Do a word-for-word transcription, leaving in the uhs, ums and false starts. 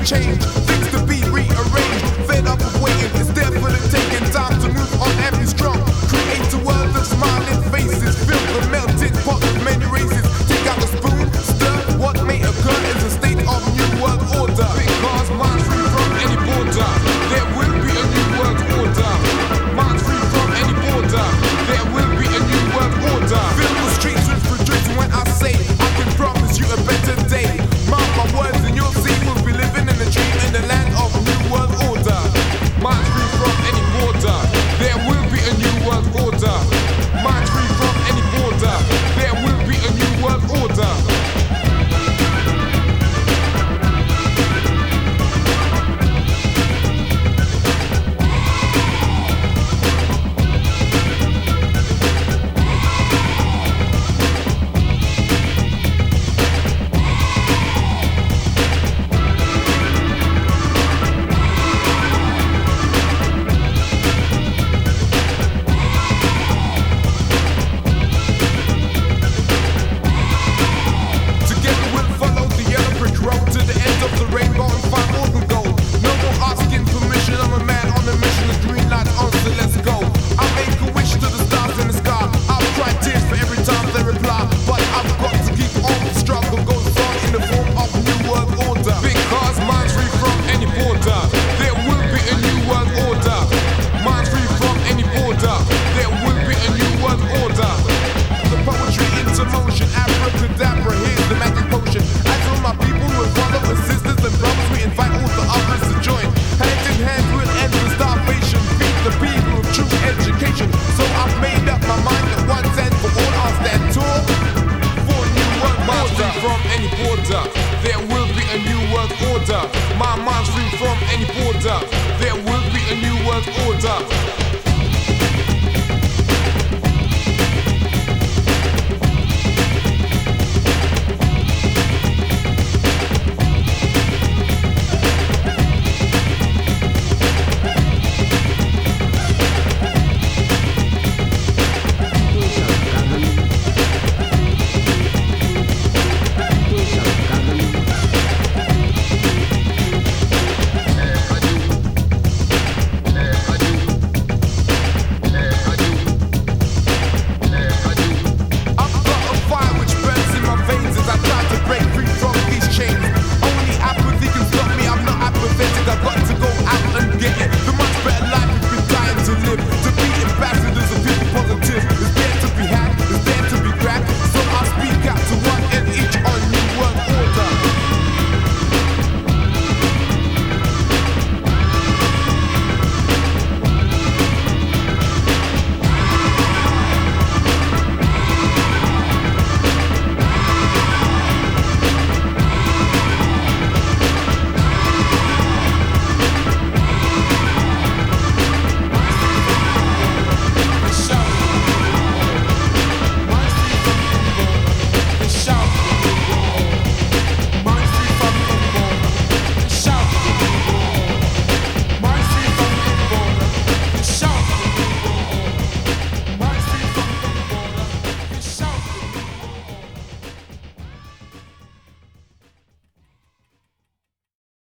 change, things to be rearranged. Fed up of waiting, it's definitely taking time to move on and be strong. Create a world of smiling faces, fill the melting pot of many races. Take out the spoon, stir, what may occur is a state of new world order. Because minds free from any border, there will be a new world order. Minds free from any border, there will be a new world order. Fill the streets with rejoicing when I say I can promise you a better day. Mark my words and you'll see we'll be living in a dream in the land of a new world order. Minds free from any border, there will be a new world order. Minds free from any border, there will be a new world order. There will be a new world order. My mind's free from any border. There will